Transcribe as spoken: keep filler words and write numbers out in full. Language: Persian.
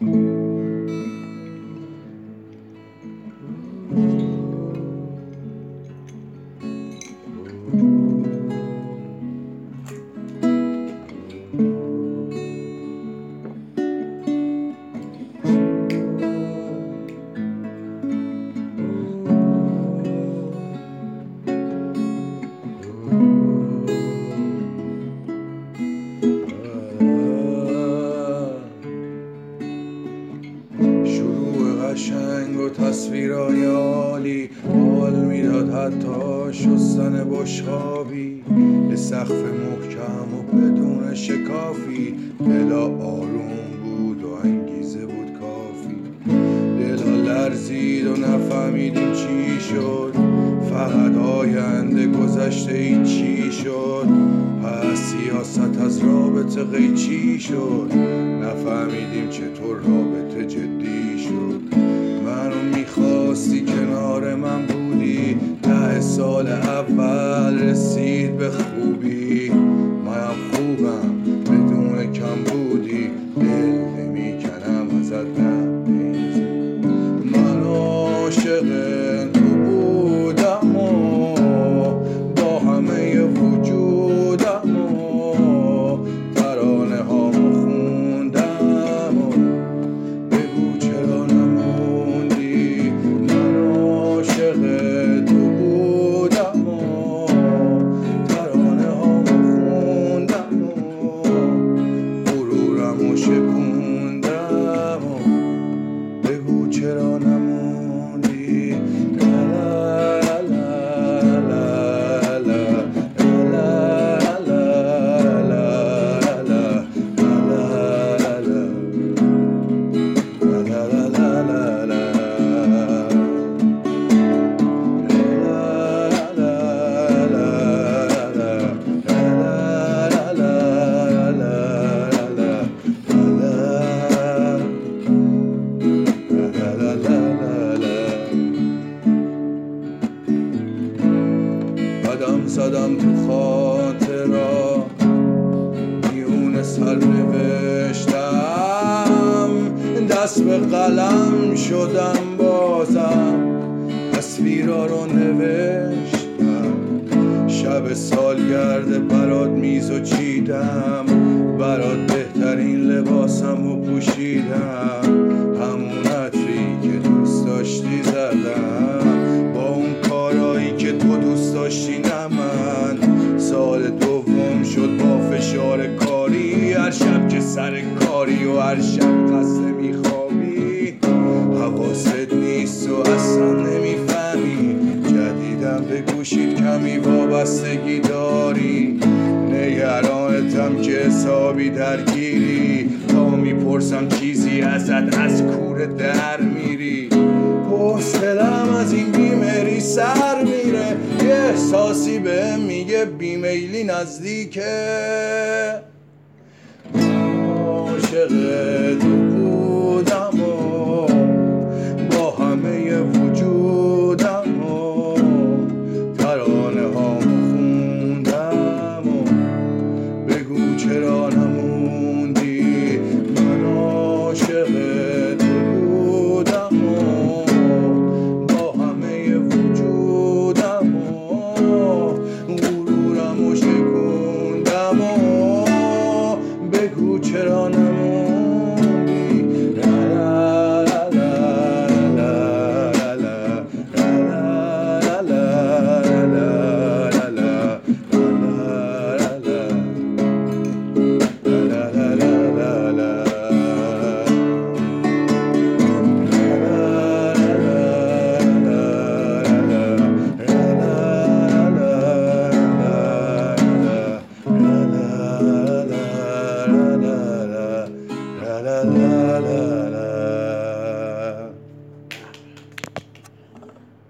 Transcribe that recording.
قشنگ و تصویرهای عالی حال میداد، حتی شستن بشقابی به سقف محکم و بدون شکافی. دلا آروم بود و انگیزه بود کافی. دلا لرزید و نفهمیدیم چی شد، فقط آینده گذشته ای چی شد. پس سیاست از رابطه قیچی شد، نفهمیدیم چطور رابطه جدی شد. منو میخواستی کنار من بودی، ده سال اول رسید به خوبی. منم خوبم بدون کم بودی، دل نمیکنم ازت نبیز. من عاشق تو بودم و با همه وجودم و ترانه هامو خوندم و بگو چرا نموندی. من عاشق تو بودم و ترانه هامو خوندم و غرورمو شکوندم و بگو چرا نموندی. قدم زدم تو خاطرا، میون سر نوشتم، دست به قلم شدم بازم، تصویرا رو نوشتم. شب سالگرد برات میزو چیدم، برات بهترین لباسم رو پوشیدم. همون عطری که دوست داشتی زدم، با اون کارایی که تو دوست داشتی نه من. سال دوم شد با فشار کاری، هر شب که سر کاری و هر شب خسته میخوابی. حواست نیست و اصلا نمیفهمی، جدیدم به گوشید کمی وابستگی داری. نگرانتم که حسابی درگیری، تا میپرسم چیزی ازت از کوره در میری. حوصله‌ام از این بیمری سر میره، یه احساسی بهم میگه بیمیلی نزدیکه. عاشق